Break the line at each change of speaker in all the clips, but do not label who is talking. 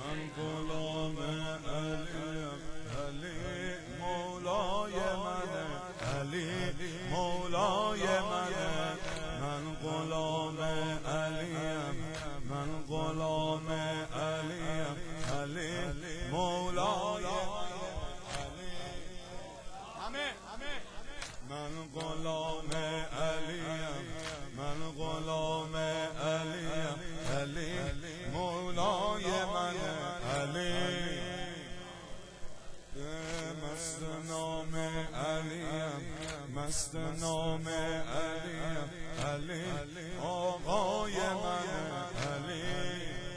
من غلام علیم، علی مولای منه، علی مولای منه. من غلام علیم، من غلام علیم، علی مولای من غلام علیم، من غلام علیم، علی مولای منه، علی مست نام علیم، مست نام علیم، علی آقای منه، علی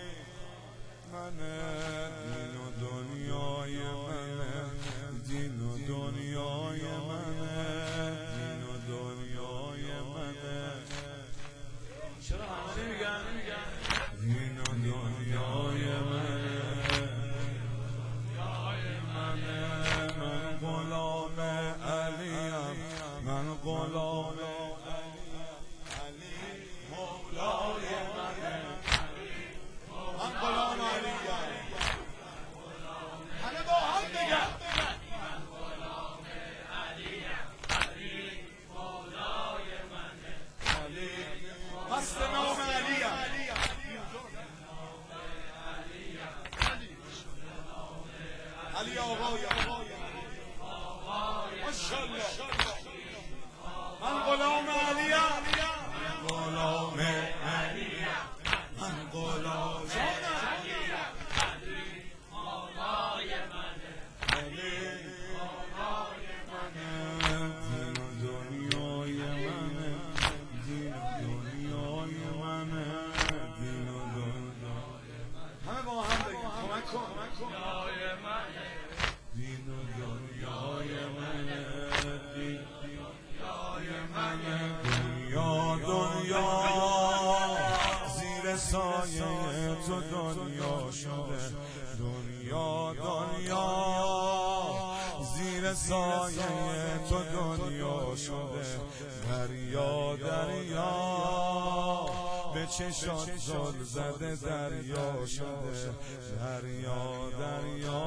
منه. دین و دنیای منه، دین و دنیای منه، دین و دنیای منه.
چرا همه نمیگن؟
دین و دنیای منه، من غلام علیم، من غلام علی مولای منه، من غلام علیم.
همه با هم بگن مست نام علیم، علی آقای ماشاءالله. من غلام علیم،
غلام علیم، من غلام
همه با هم بگن کمک کن.
دین و دنیای منه، دنیای منه. دنیا دنیا زیر سایه تو دنیا شده، دنیا دنیا زیر سایه تو دنیا شده. دریا دریا به چشات زل زده دریا شده، دریا دریا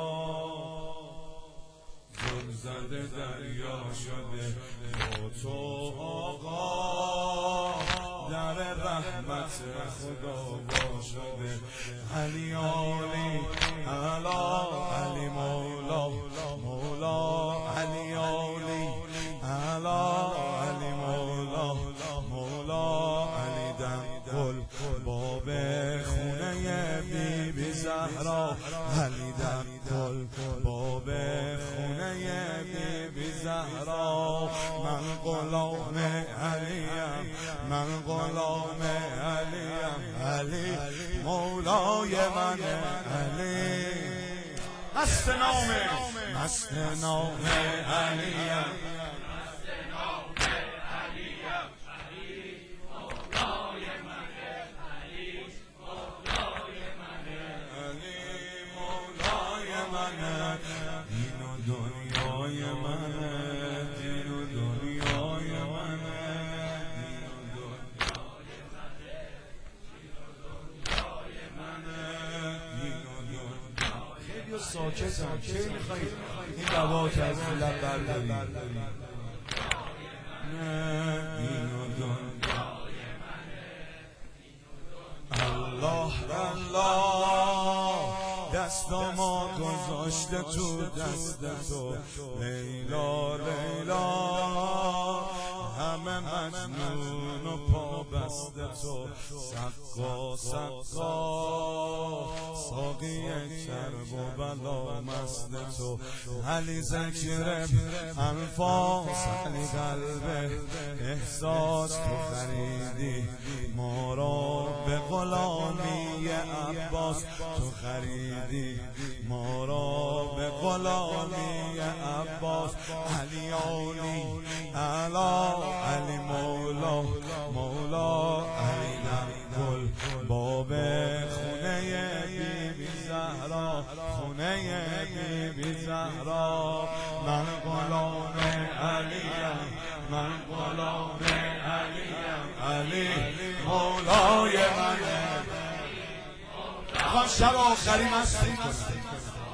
زل زده دریا شده. با تو آقا در رحمت خدا وا شده. علی علی علا علی مولا مولا، علی علی علا علی مولا مولا. علی دم باب خونه بی بی زهرا، علی دم باب خونه بی بی زهرا. من غلام علیم، من غلام علیم، علی مولای منه، علی
مست نام
مست نام علیم. دین و دنیای منه، دین و دنیای منه، دین و دنیای منه، دین و دنیای.
خیلی ساکتم، کی میخوایی این دوا که از لب برداری؟
دین و دنیای الله الله دست ما گذاشته تو دست تو، لیلا لیلا همه مجنون و پا بسته تو. سقا سقا ساقی کرب و بلا مست تو. علی ذکر انفاس، علی قلب احساس. تو خریدی ما را به غلامی عباس، تو خریدی ما را به غلامی عباس. علی علی علا علی مولا مولا، علی دم باب خونه بی بی زهرا، خونه بی بی زهرا. من غلام علیم، من غلام علیم، علی مولای منه. شب آخری مست میکنن.